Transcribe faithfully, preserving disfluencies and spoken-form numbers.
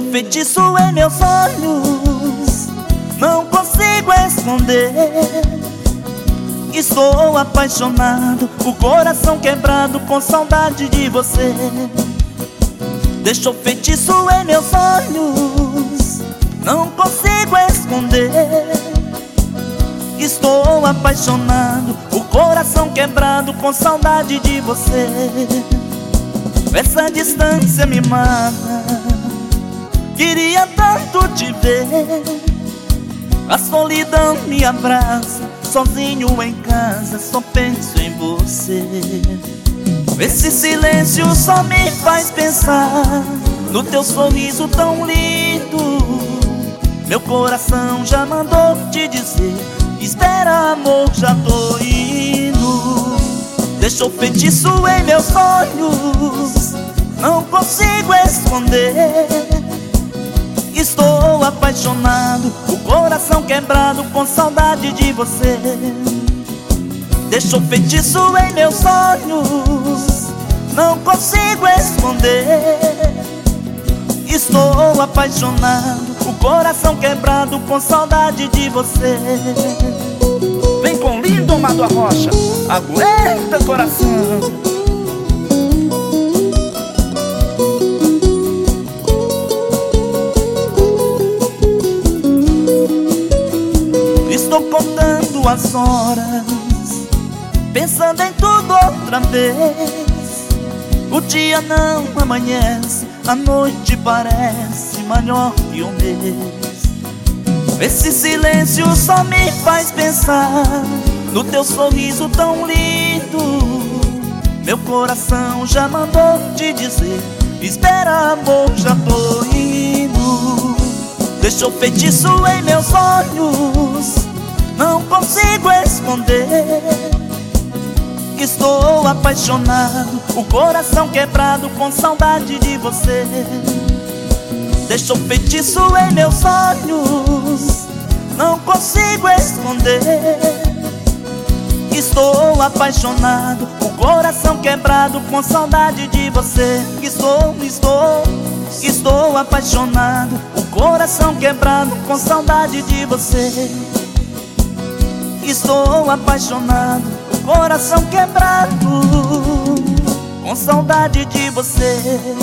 feitiço em meus olhos, não consigo esconder. Estou apaixonado, o coração quebrado com saudade de você. Deixou feitiço em meus olhos, não consigo esconder. Estou apaixonado, o coração quebrado com saudade de você. Essa distância me mata, queria tanto te ver. A solidão me abraça, sozinho em casa só penso em você. Esse silêncio só me faz pensar no teu sorriso tão lindo. Meu coração já mandou te dizer: espera amor, já tô indo. Deixou feitiço em meus olhos, não consigo esconder. Estou apaixonado, o coração quebrado com saudade de você. Deixou feitiço em meus olhos, não consigo esconder. Estou apaixonado, o coração quebrado com saudade de você. Vem com lindo Amado Arrocha, aguenta coração. Estou contando as horas, pensando em tudo outra vez. O dia não amanhece, a noite parece maior que um mês. Esse silêncio só me faz pensar no teu sorriso tão lindo. Meu coração já mandou te dizer: espera amor, já tô indo. Deixou feitiço em meus olhos, não consigo esconder. Estou apaixonado, o coração quebrado com saudade de você. Deixou feitiço em meus olhos, não consigo esconder. Estou apaixonado, o coração quebrado com saudade de você. Estou, estou, estou apaixonado, o coração quebrado com saudade de você. Estou apaixonado, o coração quebrado com saudade de você.